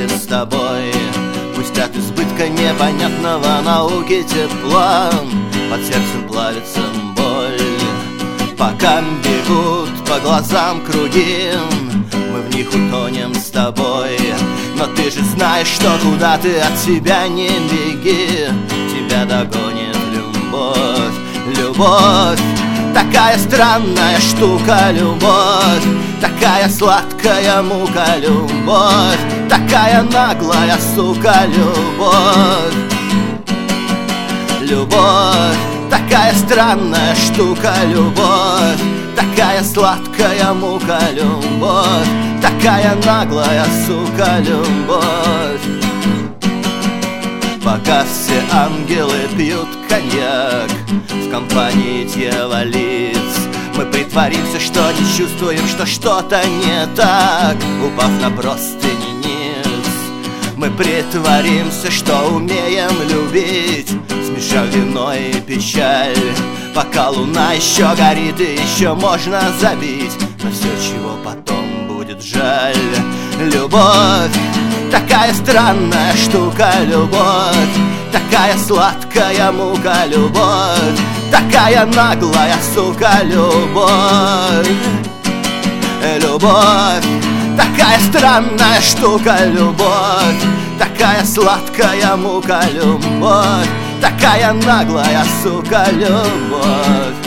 вместе с тобой. Пусть от избытка непонятного науки тепла под сердцем плавится боль. Пока бегут по глазам круги, мы в них утонем с тобой. Но ты же знаешь, что куда ты от себя не беги, тебя догонит любовь. Любовь, такая странная штука, любовь, такая сладкая мука, любовь, такая наглая сука, любовь. Любовь, такая странная штука, любовь, такая сладкая мука, любовь, такая наглая сука, любовь. Пока все ангелы пьют коньяк в компании дьяволиц, мы притворимся, что не чувствуем, что что-то не так, упав на простыни ниц. Мы притворимся, что умеем любить, смешав вино и печаль. Пока луна еще горит и еще можно забить на все, чего потом будет жаль. Любовь, такая странная штука, любовь, такая сладкая мука, любовь, такая наглая сука, любовь. Любовь, такая странная штука, любовь, такая сладкая мука, любовь, такая наглая сука, любовь.